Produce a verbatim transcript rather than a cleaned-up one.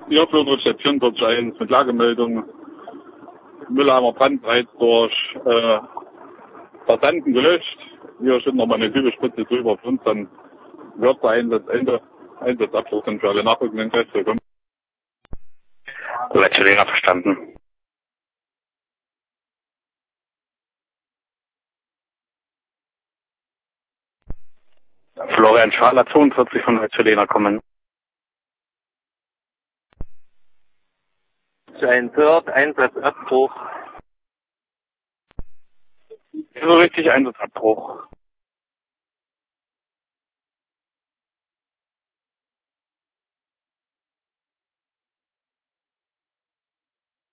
Hier für unsere Station dort eins mit Lagemeldung. Müllheimer Brand bereits durch äh, Passanten gelöscht. Hier steht nochmal eine Kübelspritze drüber. Für uns dann wird der Einsatz Ende. Einsatzabschluss dann für alle nachrückenden Kräfte kommen. Letzte länger verstanden. Florian Schwaler, zweiundvierzig von Wetzelena kommen. Ein Bird, Einsatzabbruch. So richtig Einsatzabbruch.